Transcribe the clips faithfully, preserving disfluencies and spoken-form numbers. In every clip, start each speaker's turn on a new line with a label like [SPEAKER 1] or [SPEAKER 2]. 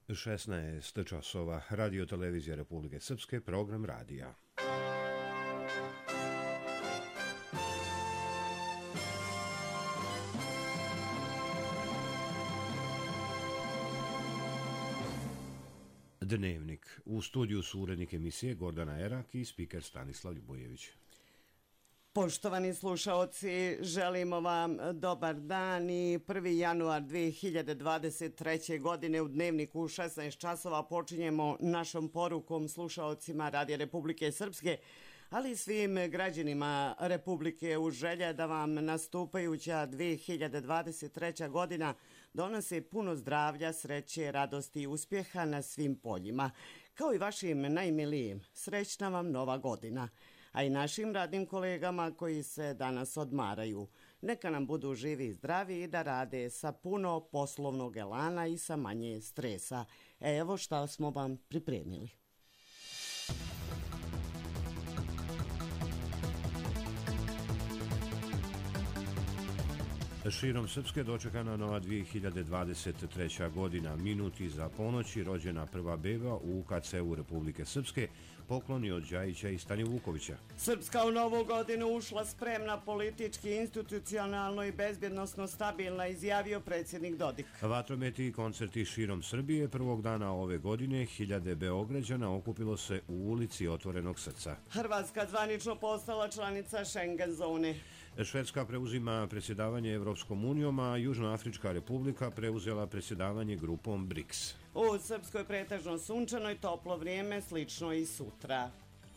[SPEAKER 1] šesnaest časova, Radio televizija Republike Srpske, program radija. Dnevnik. U studiju su urednik emisije Gordana Erak i spiker Stanislav Ljubojević.
[SPEAKER 2] Poštovani slušaoci, želimo vam dobar dan i prvi januar dve hiljade dvadeset treće. godine u Dnevniku u šesnaest časova počinjemo našom porukom slušaocima Radija Republike Srpske, ali i svim građanima Republike u želja da vam nastupajuća dve hiljade dvadeset treća. godina donose puno zdravlja, sreće, radosti i uspjeha na svim poljima. Kao i vašim najmilijim, srećna vam nova godina. A i našim radnim kolegama koji se danas odmaraju. Neka nam budu živi i zdravi i da rade sa puno poslovnog elana i sa manje stresa. Evo šta smo vam pripremili.
[SPEAKER 1] Širom Srpske dočekana nova dve hiljade dvadeset treća. godina. Minuti za ponoći rođena prva beba u U K C-u Republike Srpske, pokloni od Đajića i Stani Vukovića.
[SPEAKER 2] Srpska u novu godinu ušla spremna, politički, institucionalno i bezbjednosno stabilna, izjavio predsjednik Dodik.
[SPEAKER 1] Vatrometi i koncerti širom Srbije prvog dana ove godine hiljade Beograđana okupilo se u ulici Otvorenog srca.
[SPEAKER 2] Hrvatska zvanično postala članica Schengen zone.
[SPEAKER 1] Švedska preuzima predsjedavanje Evropskom unijom, a Južnoafrička republika preuzela predsjedavanje grupom BRICS.
[SPEAKER 2] U Srpskoj pretežno sunčano i toplo vrijeme, slično i sutra.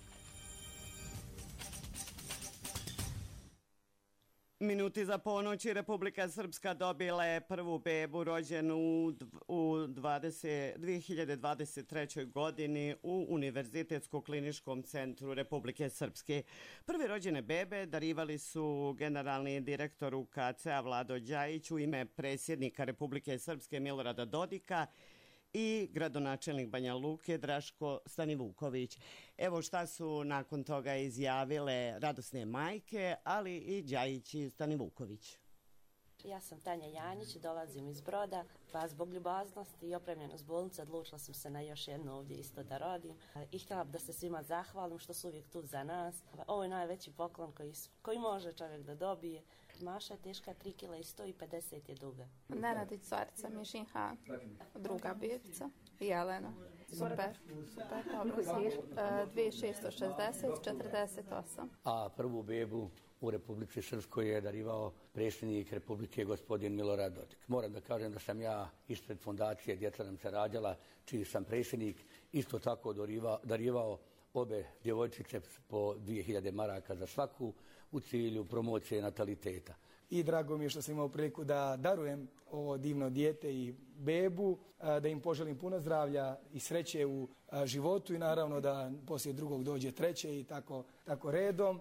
[SPEAKER 2] Minuti za ponoći Republika Srpska dobila je prvu bebu rođenu u dve hiljade dvadeset trećoj. godini u Univerzitetsko-kliničkom centru Republike Srpske. Prve rođene bebe darivali su generalni direktor U K C-a Vlado Đajić u ime predsjednika Republike Srpske Milorada Dodika i gradonačelnik Banja Luke Draško Stanivuković. Evo šta su nakon toga izjavile radosne majke, ali i Đajić i Stanivuković.
[SPEAKER 3] Ja sam Tanja Janjić, dolazim iz Broda, pa zbog ljubaznosti i opremljenost bolnice odlučila sam se na još jednu ovdje isto da rodim i htjela bi da se svima zahvalim što su uvijek tu za nas. Ovo je najveći poklon koji, koji može čovjek da dobije. Maša je teška tri kila i sto i pedeset je duga.
[SPEAKER 4] Nenadić Carica Mišinha, druga bebica. Jelena, super, super, dobro si. dvije hiljade šesto šezdeset, četrdeset osam.
[SPEAKER 5] A prvu bebu u Republici Srpskoj je darivao predsjednik Republike gospodin Milorad Dodik. Moram da kažem da sam ja ispred fondacije Djeca nam se rađala, čiji sam predsjednik, isto tako darivao, darivao obe djevojčice po dvije hiljade maraka za svaku u cilju promocije nataliteta.
[SPEAKER 6] I drago mi je što sam imao priliku da darujem ovo divno dijete i bebu, da im poželim puno zdravlja i sreće u životu i naravno da poslije drugog dođe treće i tako, tako redom.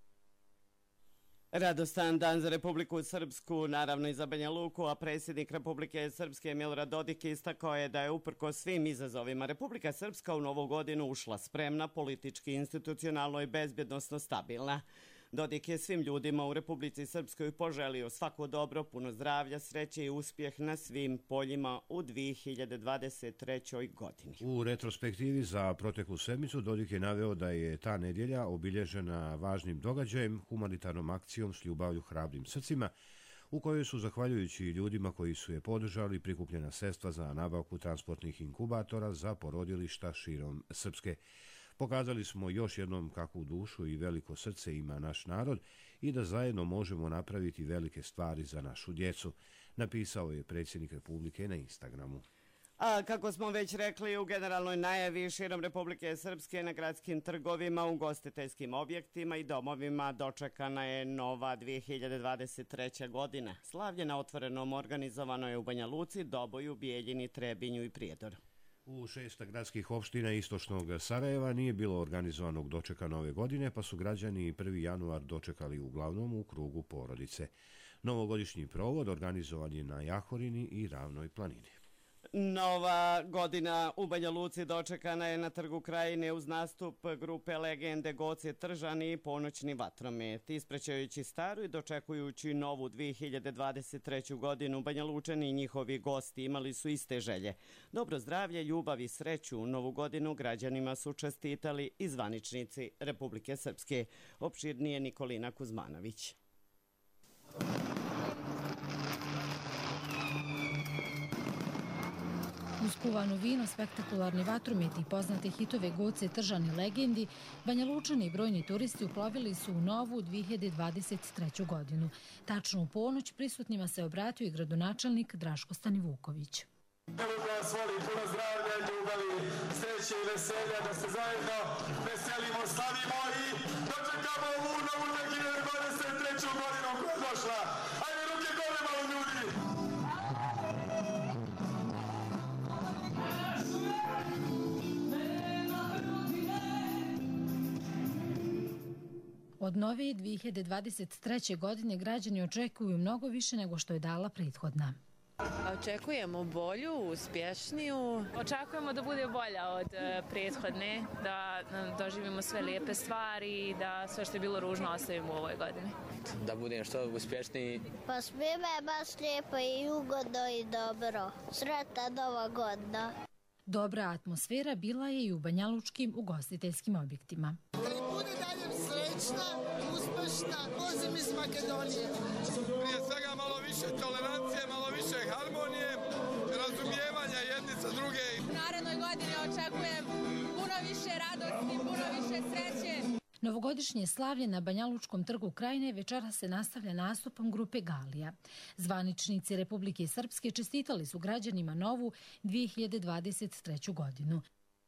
[SPEAKER 2] Radostan dan za Republiku Srpsku, naravno i za Banja Luku, a predsjednik Republike Srpske Milorad Dodik istakao je da je uprkos svim izazovima Republika Srpska u novu godinu ušla spremna, politički, institucionalno i bezbjednosno stabilna. Dodik je svim ljudima u Republici Srpskoj poželio svako dobro, puno zdravlja, sreće i uspjeh na svim poljima u dve hiljade dvadeset trećoj. godini.
[SPEAKER 1] U retrospektivi za proteklu sedmicu Dodik je naveo da je ta nedjelja obilježena važnim događajem, humanitarnom akcijom s ljubavlju hrabrim srcima, u kojoj su, zahvaljujući ljudima koji su je podržali, prikupljena sredstva za nabavku transportnih inkubatora za porodilišta širom Srpske. Pokazali smo još jednom kakvu dušu i veliko srce ima naš narod i da zajedno možemo napraviti velike stvari za našu djecu, napisao je predsjednik Republike na Instagramu.
[SPEAKER 2] A kako smo već rekli, u generalnoj najavi širom Republike Srpske na gradskim trgovima, ugostiteljskim objektima i domovima dočekana je nova dve hiljade dvadeset treća. godina. Slavlje na otvorenom organizovano je u Banja Luci, Doboju, Bijeljini, Trebinju i Prijedoru.
[SPEAKER 1] U šest gradskih opština istočnog Sarajeva nije bilo organizovanog dočeka nove godine, pa su građani prvi januar dočekali uglavnom u krugu porodice. Novogodišnji provod organizovan je na Jahorini i Ravnoj planini.
[SPEAKER 2] Nova godina u Banja Luci dočekana je na Trgu Krajine uz nastup grupe legende Goce Tržan i Ponoćni vatromet. Ispraćajući staru i dočekujući novu dvije hiljade dvadeset treću godinu, Banja Lučani i njihovi gosti imali su iste želje. Dobro zdravlje, ljubav i sreću u novu godinu građanima su čestitali i zvaničnici Republike Srpske. Opširnije Nikolina Kuzmanović.
[SPEAKER 7] Uz kuvano vino, spektakularni vatromet i poznate hitove Goce Tržan i legendi, Banja Lučani i brojni turisti uplovili su u novu dvije hiljade dvadeset treću godinu. Tačno u ponoć prisutnima se obratio i gradonačelnik Draško Stanivuković.
[SPEAKER 8] Evo da vas voli, puno zdravlja, ljubavi, sreće i veselja, da se zajedno veselimo, slavimo i dočekamo ovu novu dvije hiljade dvadeset treću godinu koja je došla. Ajde, ruke gore malo ljudi!
[SPEAKER 7] Od nove dvije hiljade dvadeset treće. godine građani očekuju mnogo više nego što je dala prethodna.
[SPEAKER 9] Očekujemo bolju, uspješniju.
[SPEAKER 10] Očekujemo da bude bolja od e, prethodne, da doživimo sve lijepe stvari i da sve što je bilo ružno ostavimo u ovoj godini.
[SPEAKER 11] Da budem što uspješniji.
[SPEAKER 12] Pa svima je baš lijepo i ugodno i dobro. Sretna nova godina.
[SPEAKER 7] Dobra atmosfera bila je i u banjalučkim ugostiteljskim objektima.
[SPEAKER 13] Da li bude dalje srećna, uspešna, pozim iz Makedonije.
[SPEAKER 8] Prije svega malo više tolerancije, malo više harmonije, razumijevanja jedni sa druge.
[SPEAKER 14] U narednoj godini očekujem puno više radosti, puno više sreće.
[SPEAKER 7] Novogodišnje slavlje na Banjalučkom trgu Krajine večera se nastavlja nastupom grupe Galija. Zvaničnici Republike Srpske čestitali su građanima novu dvije hiljade dvadeset treću. godinu.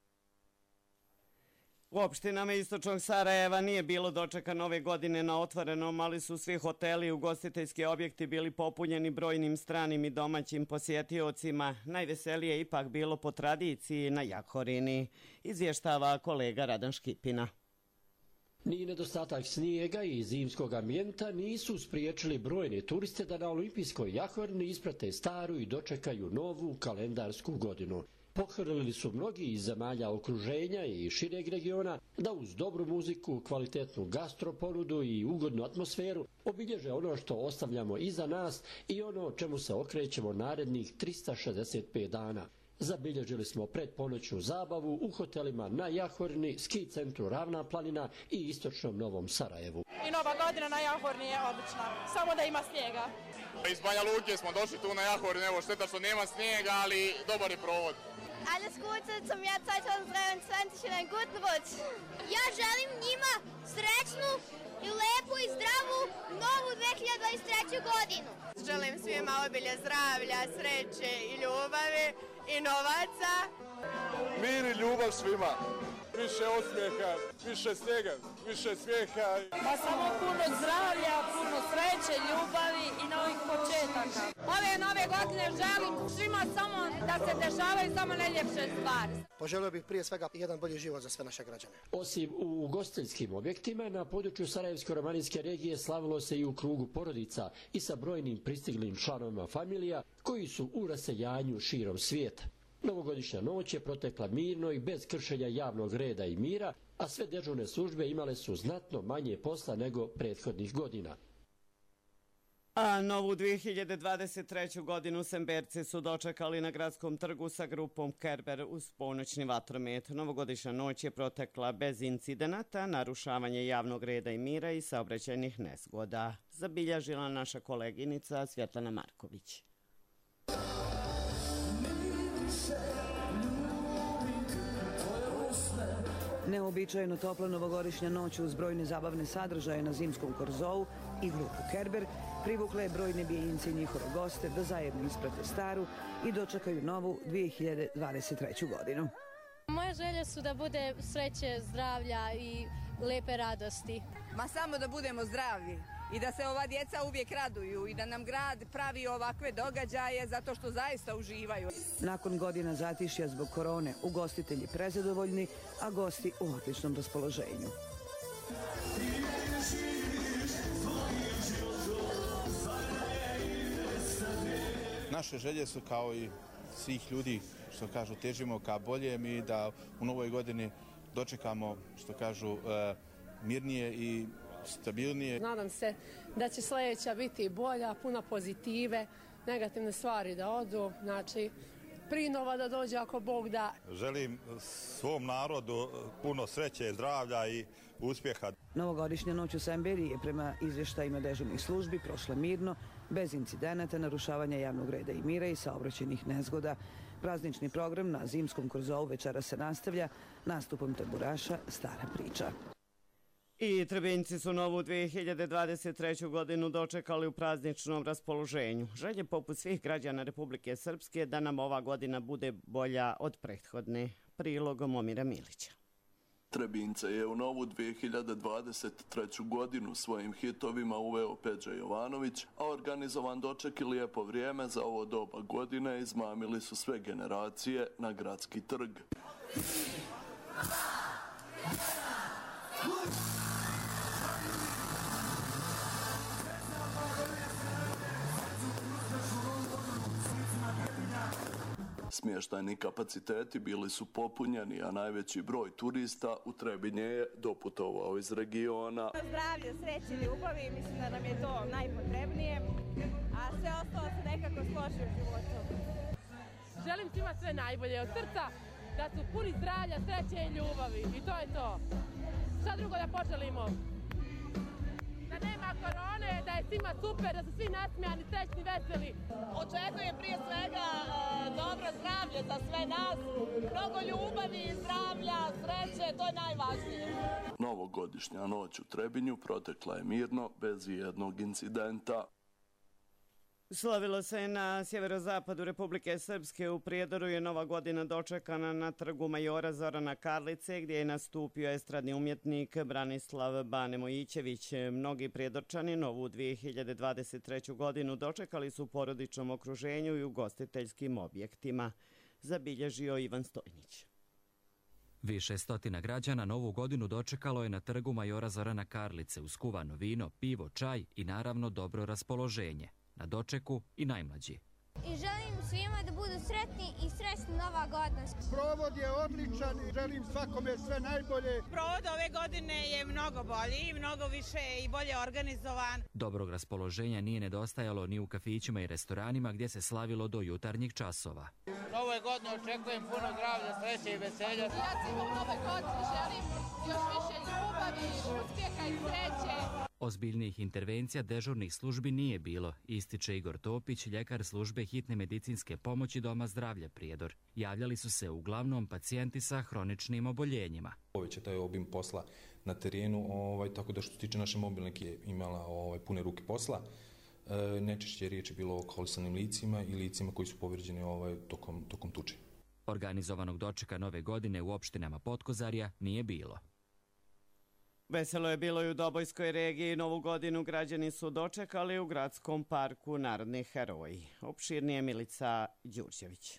[SPEAKER 2] U opštinama istočnog Sarajeva nije bilo dočeka nove godine na otvorenom, ali su svi hoteli i ugostiteljski objekti bili popunjeni brojnim stranim i domaćim posjetiocima. Najveselije je ipak bilo po tradiciji na Jahorini, izvještava kolega Radan Škipina.
[SPEAKER 15] Ni nedostatak snijega i zimskog ambijenta nisu spriječili brojne turiste da na olimpijskoj Jahorini isprate staru i dočekaju novu kalendarsku godinu. Pohrlili su mnogi iz zemalja okruženja i šireg regiona da uz dobru muziku, kvalitetnu gastroponudu i ugodnu atmosferu obilježe ono što ostavljamo iza nas i ono čemu se okrećemo narednih trista šezdeset pet dana. Zabilježili smo predponoćnu zabavu u hotelima na Jahorini, ski centru Ravna planina i istočnom Novom Sarajevu.
[SPEAKER 14] I nova godina na Jahorini je odlična, samo da ima snijega.
[SPEAKER 16] Iz Banja Luke smo došli tu na Jahorini, evo šteta što nema snijega, ali dobar je provod.
[SPEAKER 12] Alles Gute zum Jahr dvije hiljade dvadeset i einen guten Rutsch. Ja želim njima srećnu i lepu i zdravu novu dvije hiljade dvadeset treću. godinu.
[SPEAKER 14] Želim svima obilje zdravlja, sreće i ljubavi i novaca.
[SPEAKER 8] Mir i ljubav svima. Više osmijeha, više snijega, više smijeha.
[SPEAKER 14] Pa samo puno zdravlja, puno sreće, ljubavi i novih početaka. Ove nove godine želim svima samo da se dešavaju samo najljepše stvari.
[SPEAKER 17] Poželio bih prije svega jedan bolji život za sve naše građane.
[SPEAKER 15] Osim u ugostiteljskim objektima, na području Sarajevsko-romanijske regije slavilo se i u krugu porodica i sa brojnim pristiglim članovima familija koji su u raseljanju širom svijeta. Novogodišnja noć je protekla mirno i bez kršenja javnog reda i mira, a sve dežurne službe imale su znatno manje posla nego prethodnih godina.
[SPEAKER 2] A novu dvije hiljade dvadeset treću. godinu Semberci su dočekali na gradskom trgu sa grupom Kerber uz ponoćni vatromet. Novogodišnja noć je protekla bez incidenata, narušavanje javnog reda i mira i saobraćajnih nezgoda. Zabilježila naša koleginica Svjetlana Marković.
[SPEAKER 18] Neobičajno topla novogodišnja noć uz brojne zabavne sadržaje na zimskom korzou i grupu Kerber privukle brojne bijince i njihove goste da zajedno isprate staru i dočekaju novu dvije hiljade dvadeset treću. godinu.
[SPEAKER 19] Moje želje su da bude sreće, zdravlja i lepe radosti.
[SPEAKER 20] Ma samo da budemo zdravi i da se ova djeca uvijek raduju i da nam grad pravi ovakve događaje zato što zaista uživaju.
[SPEAKER 18] Nakon godina zatišja zbog korone, ugostitelji prezadovoljni, a gosti u odličnom raspoloženju.
[SPEAKER 21] Naše želje su kao i svih ljudi, što kažu, težimo ka boljem i da u novoj godini dočekamo, što kažu, mirnije i stabilnije.
[SPEAKER 22] Nadam se da će sljedeća biti bolja, puna pozitive, negativne stvari da odu, znači prinova da dođe ako Bog da.
[SPEAKER 23] Želim svom narodu puno sreće, zdravlja i uspjeha.
[SPEAKER 18] Novogodišnja noć u Semberiji je prema izvještajima dežurnih službi prošla mirno, bez incidenata, narušavanja javnog reda i mira i saobraćajnih nezgoda. Praznični program na zimskom Korzou večera se nastavlja nastupom tamburaša Stara priča.
[SPEAKER 2] I Trebinjci su novu dvije hiljade dvadeset treću. godinu dočekali u prazničnom raspoloženju. Želje poput svih građana Republike Srpske da nam ova godina bude bolja od prethodne. Prilogom Momira Milića.
[SPEAKER 24] Trebince je u novu dvije hiljade dvadeset treću. godinu svojim hitovima uveo Peđa Jovanović, a organizovan doček i lijepo vrijeme za ovo doba godine izmamili su sve generacije na gradski trg. Smještajni kapaciteti bili su popunjeni, a najveći broj turista u Trebinje je doputovao iz regiona.
[SPEAKER 20] Zdravlje, sreće, ljubavi, mislim da nam je to najpotrebnije, a sve ostalo se nekako složi u životu.
[SPEAKER 22] Želim svima sve najbolje od srca, da su puni zdravlja, sreće i ljubavi i to je to. Šta drugo da poželimo? Da nema korone, da je svima super, da su svi nasmijani, srećni, veseli.
[SPEAKER 14] Očekujem prije svega dobro zdravlje za sve nas, mnogo ljubavi, zdravlja, sreće, to je najvažnije.
[SPEAKER 24] Novogodišnja noć u Trebinju protekla je mirno, bez jednog incidenta.
[SPEAKER 2] Slavilo se na sjeverozapadu Republike Srpske. U Prijedoru je Nova godina dočekana na trgu majora Zorana Karlice, gdje je nastupio estradni umjetnik Branislav Bane Mojićević. Mnogi prijedorčani novu dvije hiljade dvadeset treću. godinu dočekali su u porodičnom okruženju i ugostiteljskim objektima, zabilježio Ivan Stojnić.
[SPEAKER 25] Više stotina građana novu godinu dočekalo je na trgu majora Zorana Karlice uz kuvano vino, pivo, čaj i naravno dobro raspoloženje. Na dočeku i najmlađi.
[SPEAKER 12] I želim svima da budu sretni i srećni Nova godina.
[SPEAKER 26] Provod je odličan i želim svakome sve najbolje.
[SPEAKER 27] Provod ove godine je mnogo bolji, mnogo više i bolje organizovan.
[SPEAKER 25] Dobrog raspoloženja nije nedostajalo ni u kafićima i restoranima gdje se slavilo do jutarnjih časova.
[SPEAKER 28] Nove godine očekujem puno zdravlja, sreće i veselja.
[SPEAKER 22] Ja cijelom nove godine želim još više ljubavi, uspjeha i sreće.
[SPEAKER 25] Ozbiljnijih intervencija dežurnih službi nije bilo, ističe Igor Topić, ljekar službe hitne medicinske pomoći Doma zdravlja Prijedor. Javljali su se uglavnom pacijenti sa hroničnim oboljenjima.
[SPEAKER 29] Poveća taj obim posla na terenu, ovaj, tako da što se tiče naše mobilnike je imala ovaj, pune ruke posla. E, najčešće riječ je bilo o alkoholisanim licima i licima koji su povrijeđeni ovaj, tokom, tokom tuče.
[SPEAKER 25] Organizovanog dočeka nove godine u opštinama Potkozarja nije bilo.
[SPEAKER 2] Veselo je bilo i u Dobojskoj regiji. Novu godinu građani su dočekali u gradskom parku Narodni heroji. Opširnije Milica Đurđević.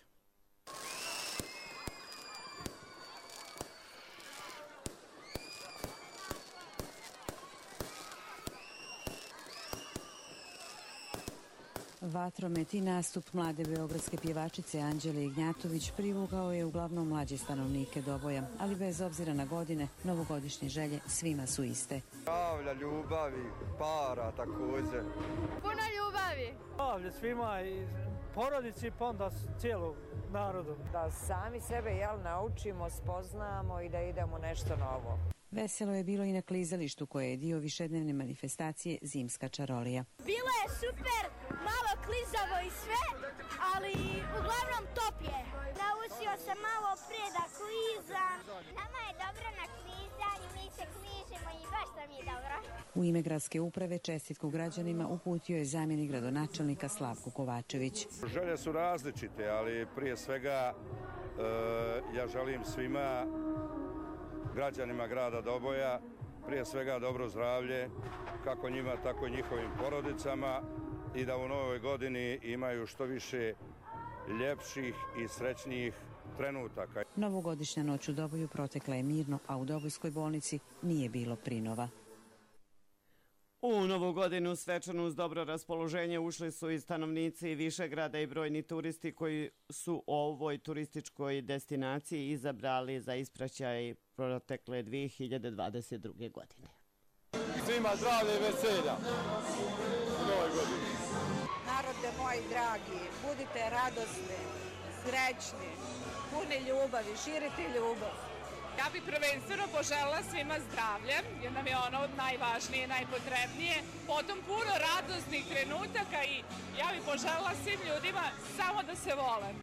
[SPEAKER 30] Vatromet i nastup mlade beogradske pjevačice Anđele Ignjatović privukao je uglavnom mlađe stanovnike Doboja, ali bez obzira na godine, novogodišnje želje svima su iste.
[SPEAKER 26] Zdravlja, ljubavi, para također.
[SPEAKER 14] Puno ljubavi.
[SPEAKER 31] Zdravlje svima i porodici pa onda cijelog narodu.
[SPEAKER 32] Da sami sebe jel, naučimo, spoznamo i da idemo nešto novo.
[SPEAKER 30] Veselo je bilo i na klizalištu koje je dio višednevne manifestacije Zimska čarolija.
[SPEAKER 12] Bilo je super, malo klizavo i sve, ali uglavnom top je. Naučio sam malo prije da klizam. Nama je dobro na klizanju, mi se kližemo i baš nam je dobro.
[SPEAKER 30] U ime gradske uprave čestitku građanima uputio je zamjenik gradonačelnika Slavko Kovačević.
[SPEAKER 26] Želje su različite, ali prije svega e, ja želim svima građanima grada Doboja, prije svega dobro zdravlje, kako njima, tako i njihovim porodicama i da u novoj godini imaju što više ljepših i srećnijih trenutaka.
[SPEAKER 30] Novogodišnja noć u Doboju protekla je mirno, a u Dobojskoj bolnici nije bilo prinova.
[SPEAKER 2] U novu godinu svečanu uz dobro raspoloženje ušli su i stanovnici Višegrada i brojni turisti koji su ovoj turističkoj destinaciji izabrali za ispraćaj protekle dvije hiljade dvadeset druge. godine.
[SPEAKER 1] Svima zdravlje i veselja u novoj godini.
[SPEAKER 32] Narode moji dragi, budite radosni, srećni, puni ljubavi, širite ljubav.
[SPEAKER 3] Ja bih prvenstveno poželjela svima zdravlje, jer nam je ono najvažnije, najpotrebnije. Potom puno radosnih trenutaka i ja bih poželjela svim ljudima samo da se vole.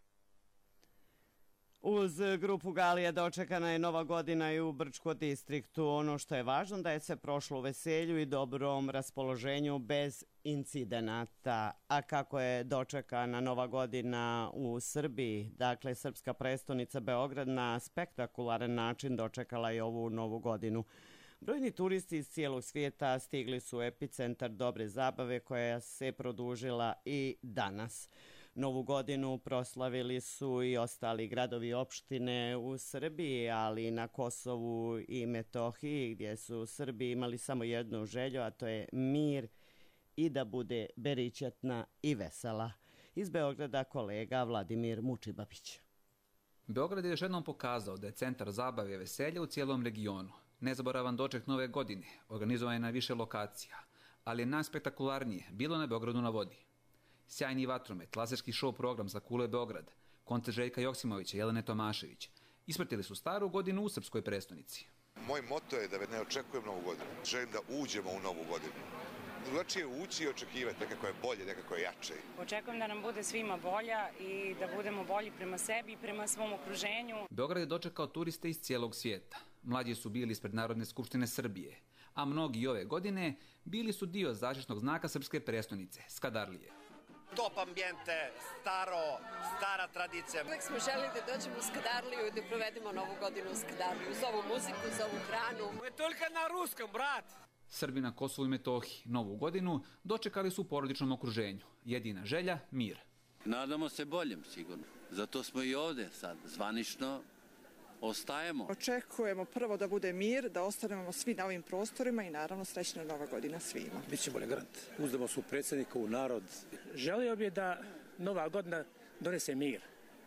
[SPEAKER 2] Uz grupu Galija dočekana je nova godina i u Brčko distriktu. Ono što je važno da je se prošlo u veselju i dobrom raspoloženju bez incidenata. A kako je dočekana nova godina u Srbiji, dakle srpska prestonica Beograd na spektakularan način dočekala je ovu novu godinu. Brojni turisti iz cijelog svijeta stigli su u epicentar dobre zabave koja se produžila i danas. Novu godinu proslavili su i ostali gradovi i opštine u Srbiji, ali i na Kosovu i Metohiji, gdje su Srbi imali samo jednu želju, a to je mir i da bude beričetna i vesela. Iz Beograda kolega Vladimir Mučibabić.
[SPEAKER 4] Beograd je još jednom pokazao da je centar zabave i veselja u cijelom regionu. Nezaboravan doček nove godine, organizovan je na više lokacija, ali je najspektakularnije bilo na Beogradu na vodi. Sjajni vatromet, laserski show program za Kule Beograd, koncert Željka Joksimovića i Jelene Tomašević ispratili su staru godinu u srpskoj prestonici.
[SPEAKER 5] Moj moto je da ne očekujem novu godinu, želim da uđemo u novu godinu. Drugačije ući i očekivati, nekako je bolje, nekako je jače.
[SPEAKER 6] Očekujem da nam bude svima bolja i da budemo bolji prema sebi i prema svom okruženju.
[SPEAKER 4] Beograd je dočekao turiste iz cijelog svijeta. Mlađi su bili ispred Narodne skupštine Srbije, a mnogi ove godine bili su dio zaštitnog znaka srpske prestonice, Skadarlije.
[SPEAKER 7] Top ambijente, staro, stara tradicija.
[SPEAKER 8] Uvijek smo želeli da dođemo u Skadarliju i da provedemo novu godinu u Skadarliju. Uz ovu muziku, uz ovu hranu.
[SPEAKER 7] To je toliko na ruskom, brat!
[SPEAKER 4] Srbi na Kosovu i Metohiji novu godinu dočekali su u porodičnom okruženju. Jedina želja, mir.
[SPEAKER 9] Nadamo se boljem, sigurno. Zato smo i ovdje sad, zvanično ostajemo.
[SPEAKER 10] Očekujemo prvo da bude mir, da ostanemo svi na ovim prostorima i naravno srećna nova godina svima.
[SPEAKER 11] Biće bolje garant. Uzdamo su predsjednika u narod.
[SPEAKER 31] Želio bi da nova godina donese mir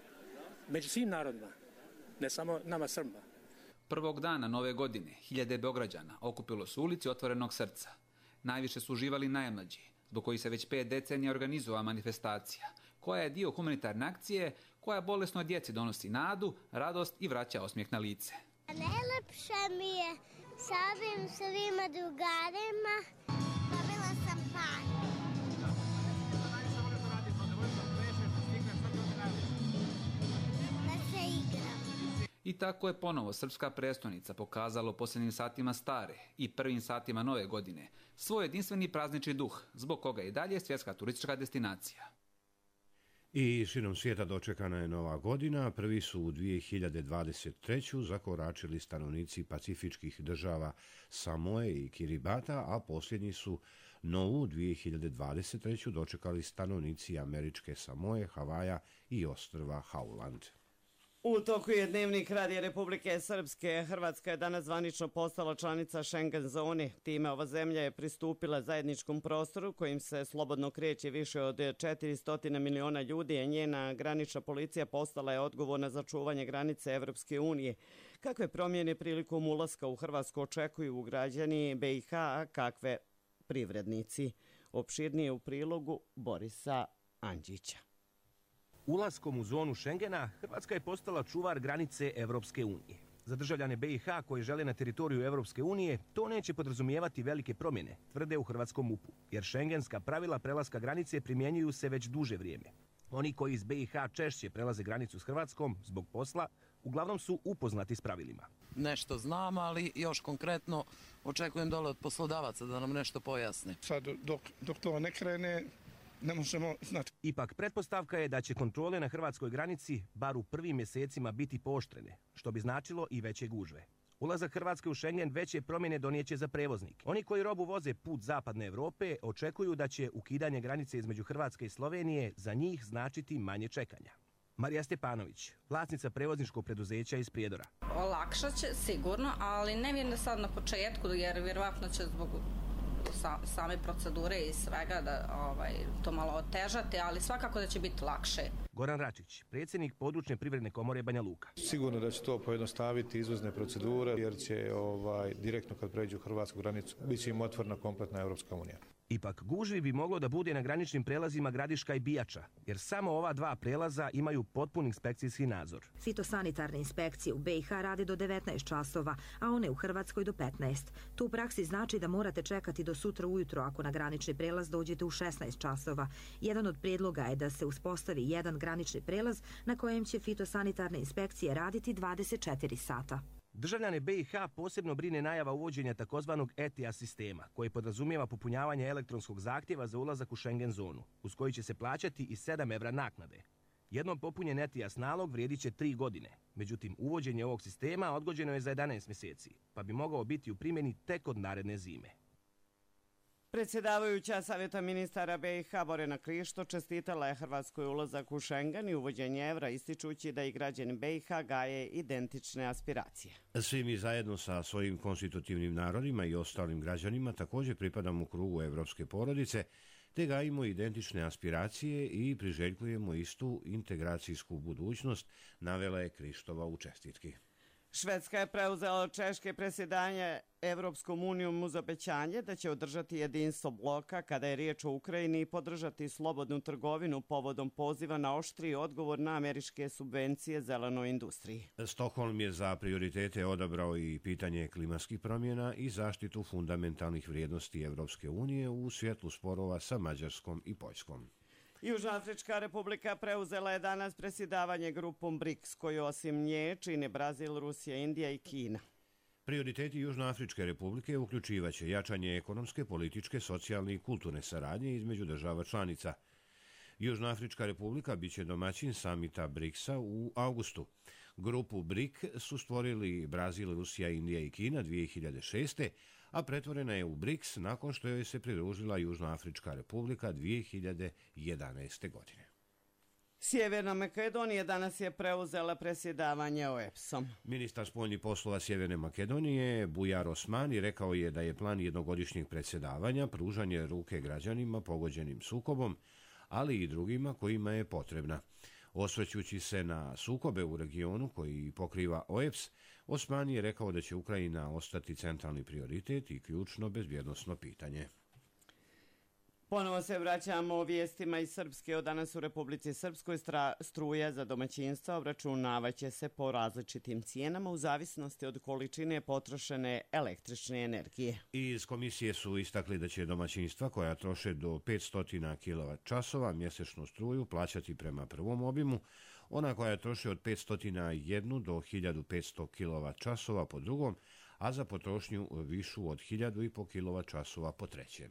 [SPEAKER 31] među svim narodima, ne samo nama Srba.
[SPEAKER 4] Prvog dana nove godine hiljade Beograđana okupilo su ulici Otvorenog srca. Najviše su uživali najmlađi, zbog koji se već pet decenija organizova manifestacija, koja je dio humanitarne akcije koja bolesnoj djeci donosi nadu, radost i vraća osmijeh na lice.
[SPEAKER 12] Najlepše mi je sa ovim svima drugarima. Dobila sam par. Da se igram.
[SPEAKER 4] I tako je ponovo srpska prestonica pokazala u posljednjim satima stare i prvim satima nove godine svoj jedinstveni praznični duh, zbog koga je i dalje svjetska turistička destinacija.
[SPEAKER 13] I širom svijeta dočekana je nova godina. Prvi su u dvije hiljade dvadeset treću zakoračili stanovnici pacifičkih država Samoe i Kiribata, a posljednji su novu dvije hiljade dvadeset treću dočekali stanovnici američke Samoe, Havaja i ostrva Hauland.
[SPEAKER 2] U toku je dnevnik Radija Republike Srpske. Hrvatska je danas zvanično postala članica Schengen zone. Time ova zemlja je pristupila zajedničkom prostoru kojim se slobodno kreće više od četiristo miliona ljudi, a njena granična policija postala je odgovorna za čuvanje granice Evropske unije. Kakve promjene prilikom ulaska u Hrvatsku očekuju građani be i ha, a kakve privrednici? Opširnije u prilogu Borisa Andžića.
[SPEAKER 16] Ulaskom u zonu Schengena, Hrvatska je postala čuvar granice Evropske unije. Za državljane be i ha koji žele na teritoriju Evropske unije, to neće podrazumijevati velike promjene, tvrde u hrvatskom mupu, jer šengenska pravila prelaska granice primjenjuju se već duže vrijeme. Oni koji iz be i ha češće prelaze granicu s Hrvatskom zbog posla, uglavnom su upoznati s pravilima.
[SPEAKER 33] Nešto znam, ali još konkretno očekujem dole od poslodavaca da nam nešto pojasne.
[SPEAKER 34] Sad dok, dok to ne krene, ne možemo znati.
[SPEAKER 16] Ipak, pretpostavka je da će kontrole na hrvatskoj granici bar u prvim mjesecima biti pooštrene, što bi značilo i veće gužve. Ulazak Hrvatske u Schengen veće promjene donijeće za prevoznike. Oni koji robu voze put zapadne Evrope očekuju da će ukidanje granice između Hrvatske i Slovenije za njih značiti manje čekanja. Marija Stepanović, vlasnica prevozničkog preduzeća iz Prijedora.
[SPEAKER 35] Olakšat će sigurno, ali ne vjerujem da sad na početku, jer vjerovatno će zbog
[SPEAKER 14] sa, same procedure i svega da ovaj, to malo otežate, ali svakako da će biti lakše.
[SPEAKER 16] Goran Račić, predsjednik područne privredne komore Banja Luka.
[SPEAKER 15] Sigurno da će to pojednostaviti izvozne procedure jer će ovaj, direktno kad pređu hrvatsku granicu biti im otvorena kompletna Europska unija.
[SPEAKER 16] Ipak gužvi bi moglo da bude na graničnim prelazima Gradiška i Bijača, jer samo ova dva prelaza imaju potpun inspekcijski nadzor.
[SPEAKER 17] Fitosanitarne inspekcije u B i H rade do devetnaest časova, a one u Hrvatskoj do petnaest. To u praksi znači da morate čekati do sutra ujutro ako na granični prelaz dođete u šesnaest časova. Jedan od prijedloga je da se uspostavi jedan granični prelaz na kojem će fitosanitarne inspekcije raditi dvadeset četiri sata.
[SPEAKER 16] Državljane B i H posebno brine najava uvođenja takozvanog E T I A sistema, koji podrazumijeva popunjavanje elektronskog zahtjeva za ulazak u Schengen zonu, uz koji će se plaćati i sedam evra naknade. Jednom popunjen E T I A S nalog vrijedit će tri godine. Međutim, uvođenje ovog sistema odgođeno je za jedanaest mjeseci, pa bi mogao biti u primjeni tek od naredne zime.
[SPEAKER 2] Predsjedavajuća Savjeta ministara B i H Borjana Krišto čestitala je Hrvatskoj ulazak u Schengen i uvođenje evra, ističući da i građani B i H gaje identične aspiracije.
[SPEAKER 13] Svi mi zajedno sa svojim konstitutivnim narodima i ostalim građanima također pripadamo u krugu evropske porodice, te gajimo identične aspiracije i priželjkujemo istu integracijsku budućnost, navela je Krištova u čestitki.
[SPEAKER 2] Švedska je preuzela od Češke predsjedanje Evropskom unijom uz obećanje da će održati jedinstvo bloka kada je riječ o Ukrajini i podržati slobodnu trgovinu povodom poziva na oštriji odgovor na američke subvencije zelenoj industriji.
[SPEAKER 13] Stokholm je za prioritete odabrao i pitanje klimatskih promjena i zaštitu fundamentalnih vrijednosti Evropske unije u svjetlu sporova sa Mađarskom i Poljskom.
[SPEAKER 2] Južnoafrička republika preuzela je danas predsjedavanje grupom BRICS, koju osim nje čine Brazil, Rusija, Indija i Kina.
[SPEAKER 13] Prioriteti Južnoafričke republike uključivaće jačanje ekonomske, političke, socijalne i kulturne saradnje između država članica. Južnoafrička republika biće domaćin samita BRICS-a u avgustu. Grupu BRIC su stvorili Brazil, Rusija, Indija i Kina dvije hiljade šeste. a pretvorena je u BRICS nakon što joj se pridružila Južnoafrička republika dvije hiljade jedanaeste. godine.
[SPEAKER 2] Sjeverna Makedonija danas je preuzela predsjedavanje O E B S-om.
[SPEAKER 13] Ministar spoljnih poslova Sjeverne Makedonije Bujar Osmani rekao je da je plan jednogodišnjeg predsjedavanja pružanje ruke građanima pogođenim sukobom, ali i drugima kojima je potrebna. Osvrćući se na sukobe u regionu koji pokriva O E B S, Osmani je rekao da će Ukrajina ostati centralni prioritet i ključno bezbjednosno pitanje.
[SPEAKER 2] Ponovo se vraćamo vijestima iz Srpske. Od danas u Republici Srpskoj struja za domaćinstva obračunavaće se po različitim cijenama u zavisnosti od količine potrošene električne energije.
[SPEAKER 13] Iz komisije su istakli da će domaćinstva koja troše do petsto kilovat časova mjesečnu struju plaćati prema prvom obimu, ona koja troše od petsto jedan do hiljadu petsto kilovat časova po drugom, a za potrošnju višu od hiljadu i po kilovat časova po trećem.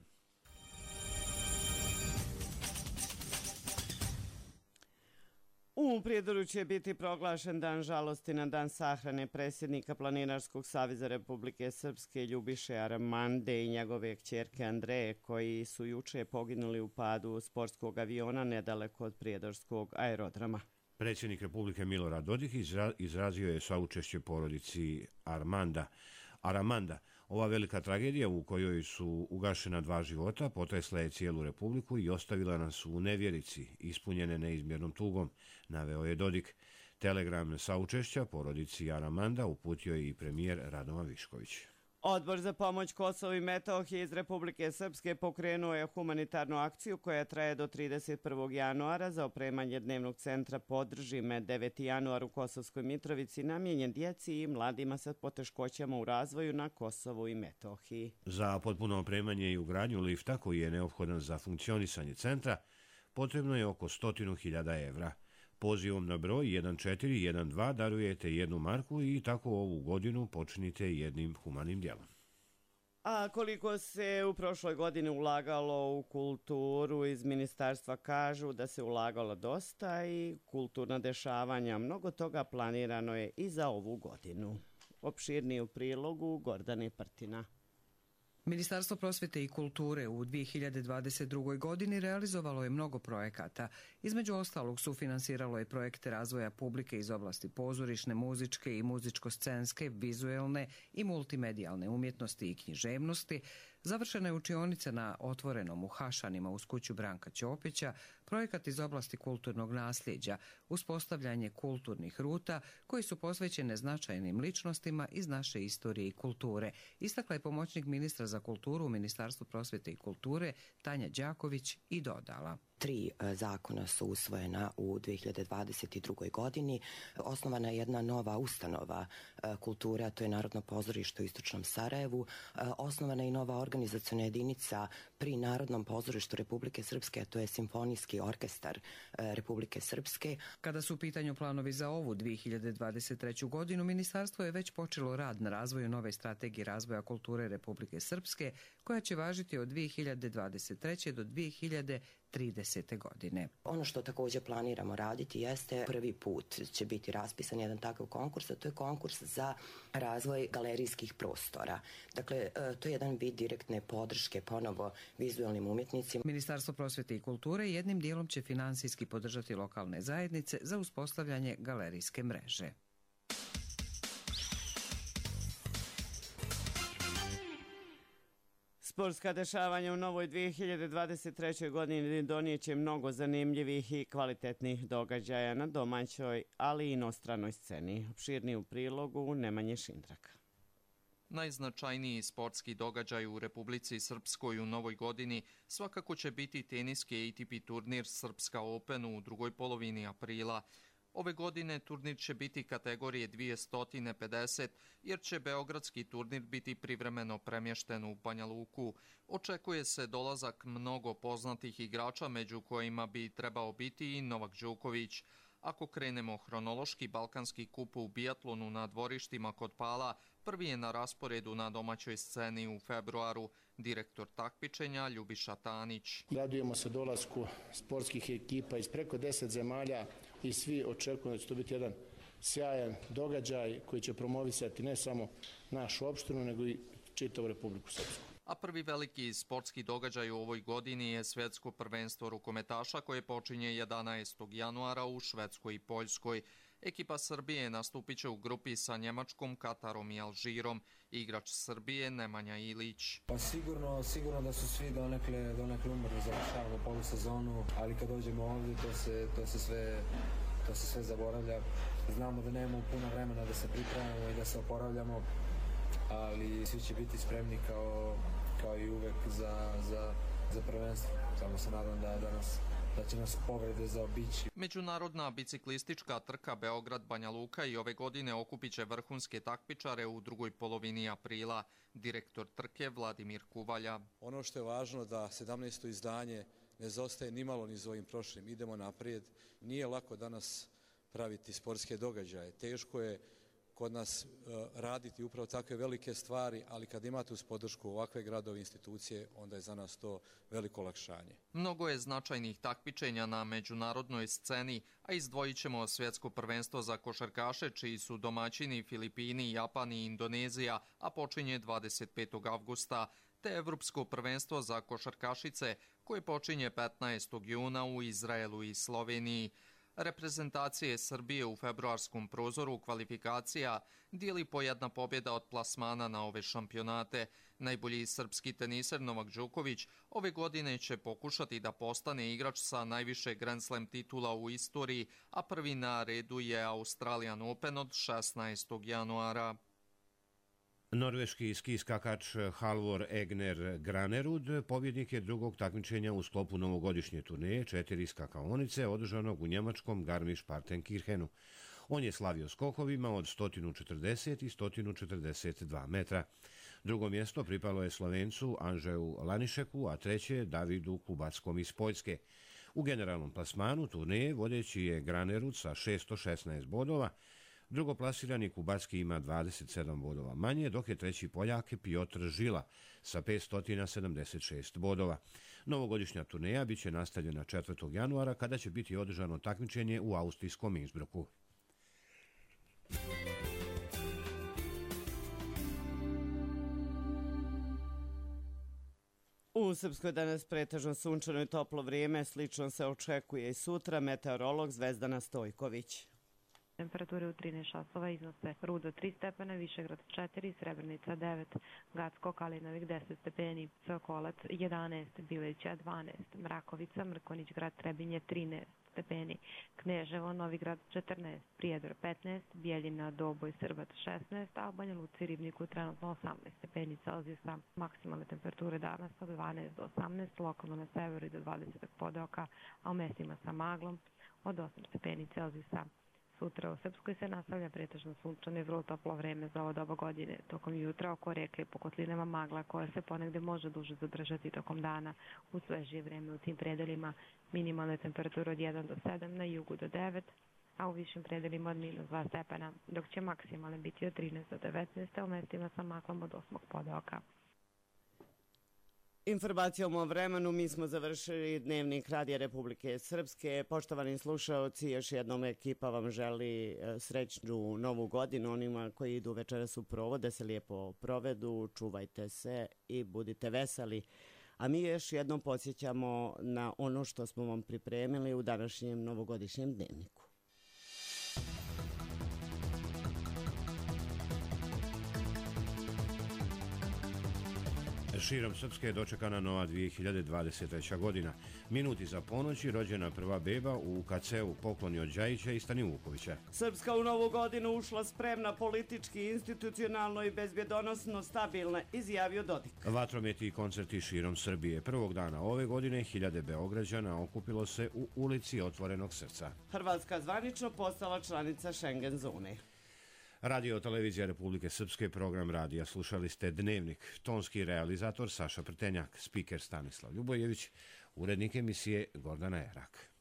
[SPEAKER 2] U Prijedoru će biti proglašen dan žalosti na dan sahrane predsjednika Planinarskog saveza Republike Srpske Ljubiše Aramande i njegove kćerke Andreje, koji su juče poginuli u padu sportskog aviona nedaleko od Prijedorskog aerodroma.
[SPEAKER 13] Predsjednik Republike Milorad Dodik izrazio je saučešće porodici Armanda. Aramanda, ova velika tragedija u kojoj su ugašena dva života potresla je cijelu Republiku i ostavila nas u nevjerici, ispunjene neizmjernom tugom, naveo je Dodik. Telegram saučešća porodici Aramanda uputio je i premijer Radovan Višković.
[SPEAKER 2] Odbor za pomoć Kosovu i Metohiji iz Republike Srpske pokrenuo je humanitarnu akciju koja traje do trideset prvog januara za opremanje dnevnog centra Podržime. deveti januar u Kosovskoj Mitrovici namijenjen djeci i mladima sa poteškoćama u razvoju na Kosovu i Metohiji.
[SPEAKER 13] Za potpuno opremanje i ugradnju lifta koji je neophodan za funkcionisanje centra potrebno je oko stotinu hiljada evra. Pozivom na broj jedan četiri jedan dva darujete jednu marku i tako ovu godinu počinite jednim humanim djelom.
[SPEAKER 2] A koliko se u prošloj godini ulagalo u kulturu, iz ministarstva kažu da se ulagalo dosta i kulturna dešavanja. Mnogo toga planirano je i za ovu godinu. Opširnije u prilogu Gordane Prtina.
[SPEAKER 18] Ministarstvo prosvjete i kulture u dvije hiljade dvadeset drugoj. godini realizovalo je mnogo projekata. Između ostalog sufinansiralo je projekte razvoja publike iz oblasti pozorišne, muzičke i muzičko-scenske, vizuelne i multimedijalne umjetnosti i književnosti, Završena je učionica na otvorenom u Hašanima uz kuću Branka Ćopića, projekat iz oblasti kulturnog nasljeđa, uspostavljanje kulturnih ruta koji su posvećene značajnim ličnostima iz naše istorije i kulture, istakla je pomoćnik ministra za kulturu u Ministarstvu prosvjete i kulture Tanja Đaković i dodala.
[SPEAKER 1] Tri zakona su usvojena u dvije hiljade dvadeset drugoj. godini. Osnovana je jedna nova ustanova kulture, a to je Narodno pozorište u Istočnom Sarajevu. Osnovana je i nova organizaciona jedinica pri Narodnom pozorištu Republike Srpske, a to je Simfonijski orkestar Republike Srpske.
[SPEAKER 18] Kada su u pitanju planovi za ovu dvije hiljade dvadeset treću. godinu, ministarstvo je već počelo rad na razvoju nove strategije razvoja kulture Republike Srpske, koja će važiti od dvije hiljade dvadeset treće. do dvije hiljade tridesete. godine.
[SPEAKER 1] Ono što također planiramo raditi jeste prvi put će biti raspisan jedan takav konkurs, a to je konkurs za razvoj galerijskih prostora. Dakle, to je jedan vid direktne podrške ponovo vizualnim umjetnicima.
[SPEAKER 18] Ministarstvo prosvjete i kulture jednim dijelom će finansijski podržati lokalne zajednice za uspostavljanje galerijske mreže.
[SPEAKER 2] Sportska dešavanja u novoj dvije hiljade dvadeset trećoj. godini donijeće mnogo zanimljivih i kvalitetnih događaja na domaćoj, ali i inostranoj sceni. Opširniji u prilogu Nemanje Šindraka.
[SPEAKER 19] Najznačajniji sportski događaj u Republici Srpskoj u novoj godini svakako će biti teniski A T P turnir Srpska Open u drugoj polovini aprila. Ove godine turnir će biti kategorije dvjesto pedeset, jer će beogradski turnir biti privremeno premješten u Banja Luku. Očekuje se dolazak mnogo poznatih igrača, među kojima bi trebao biti i Novak Đoković. Ako krenemo hronološki, Balkanski kup u bijatlonu na dvorištima kod Pala prvi je na rasporedu na domaćoj sceni u februaru. Direktor takmičenja Ljubiša Tanić.
[SPEAKER 20] Radujemo se dolasku sportskih ekipa iz preko deset zemalja i svi očekujemo da će to biti jedan sjajan događaj koji će promovisati ne samo našu opštinu, nego i čitavu Republiku Srpsku.
[SPEAKER 19] A prvi veliki sportski događaj u ovoj godini je svjetsko prvenstvo rukometaša koje počinje jedanaestog januara u Švedskoj i Poljskoj. Ekipa Srbije nastupit će u grupi sa Njemačkom, Katarom i Alžirom. Igrač Srbije Nemanja Ilić.
[SPEAKER 21] Pa sigurno, sigurno da su svi donekle, donekle umrli, završavamo polusezonu, ali kad dođemo ovdje to se, to se sve... to se sve zaboravlja. Znamo da nemamo puno vremena da se pripremamo i da se oporavljamo, ali svi će biti spremni kao, kao i uvek za, za, za prvenstvo. Samo se nadam da, da, nas, da će nas povrede zaobići.
[SPEAKER 19] Međunarodna biciklistička trka Beograd-Banja Luka i ove godine okupit će vrhunske takmičare u drugoj polovini aprila. Direktor trke Vladimir Kuvalja.
[SPEAKER 11] Ono što je važno da sedamnaesto izdanje ne zaostaje nimalo ni za ovim prošlim. Idemo naprijed. Nije lako danas praviti sportske događaje. Teško je kod nas uh, raditi upravo takve velike stvari, ali kad imate uz podršku ovakve gradove institucije, onda je za nas to veliko olakšanje.
[SPEAKER 19] Mnogo je značajnih takmičenja na međunarodnoj sceni, a izdvojit ćemo svjetsko prvenstvo za košarkaše, čiji su domaćini Filipini, Japan i Indonezija, a počinje dvadeset petog avgusta, te Evropsko prvenstvo za košarkašice, koje počinje petnaestog juna u Izraelu i Sloveniji. Reprezentacije Srbije u februarskom prozoru kvalifikacija dijeli po jedna pobjeda od plasmana na ove šampionate. Najbolji srpski teniser Novak Đoković ove godine će pokušati da postane igrač sa najviše Grand Slam titula u istoriji, a prvi na redu je Australian Open od šesnaestog januara.
[SPEAKER 13] Norveški ski skakač Halvor Egner Granerud pobjednik je drugog takmičenja u sklopu novogodišnje turneje četiri skakaonice održanog u njemačkom Garmisch-Partenkirchenu. On je slavio skokovima od sto četrdeset i sto četrdeset dva metra. Drugo mjesto pripalo je Slovencu Anžeju Lanišeku, a treće Davidu Kubackom iz Poljske. U generalnom plasmanu turneje vodeći je Granerud sa šesto šesnaest bodova, drugoplasirani Kubacki ima dvadeset sedam bodova manje, dok je treći Poljak Piotr Žila sa petsto sedamdeset šest bodova. Novogodišnja turneja biće nastavljena četvrtog januara kada će biti održano takmičenje u austrijskom Innsbrucku.
[SPEAKER 2] U Srpskoj danas pretežno sunčano i toplo vrijeme, slično se očekuje i sutra, meteorolog Zvezdana Stojković.
[SPEAKER 3] Temperature u trinaest časova iznose Rudo tri stepena, Višegrad četiri, Srebrenica devet, Gacko, Kalinovik deset stepeni, Sokolac jedanaest, Bileća dvanaest, Mrakovica, Mrkonić grad, Trebinje trinaest stepeni, Kneževo, Novigrad četrnaest, Prijedor petnaest, Bijeljina, Doboj, Srbat šesnaest, a u Banja Luci i Ribniku trenutno osamnaest stepeni Celzijusa. Maksimalne temperature danas od dvanaest do osamnaest, lokalno na severu i do dvadeset pod oka, a u mestima sa maglom od osam stepeni Celzijusa. Sutra u Srpskoj se nastavlja pretežno sunčano i vrlo toplo vreme za ovo doba godine. Tokom jutra oko reke i po kotlinama magla koja se ponegde može duže zadržati tokom dana. U svežije vreme u tim predelima minimalne temperature od jedan do sedam, na jugu do devet, a u višim predelima od minus dva stepena, dok će maksimalne biti od trinaest do devetnaest, a u mestima sa maglom od osmog podoka.
[SPEAKER 2] Informacijom o vremenu mi smo završili Dnevnik Radija Republike Srpske. Poštovani slušaoci, još jednom ekipa vam želi srećnu novu godinu. Onima koji idu večeras u provod, da se lijepo provedu, čuvajte se i budite veseli. A mi još jednom podsjećamo na ono što smo vam pripremili u današnjem novogodišnjem dnevniku.
[SPEAKER 13] Širom Srpske je dočekana nova dvije hiljade dvadeset treća godina. Minuti za ponoći rođena prva beba u ka ce u Pokloni od Đajića i Stani Vukovića.
[SPEAKER 2] Srpska u novu godinu ušla spremna politički, institucionalno i bezbjedonosno stabilna, izjavio Dodik.
[SPEAKER 13] Vatrometi i koncerti širom Srbije. Prvog dana ove godine hiljade Beograđana okupilo se u ulici Otvorenog srca.
[SPEAKER 2] Hrvatska zvanično postala članica Schengen zone.
[SPEAKER 13] Radio televizija Republike Srpske, program radija. Slušali ste Dnevnik, tonski realizator Saša Prtenjak, spiker Stanislav Ljubojević, urednik emisije Gordana Erak.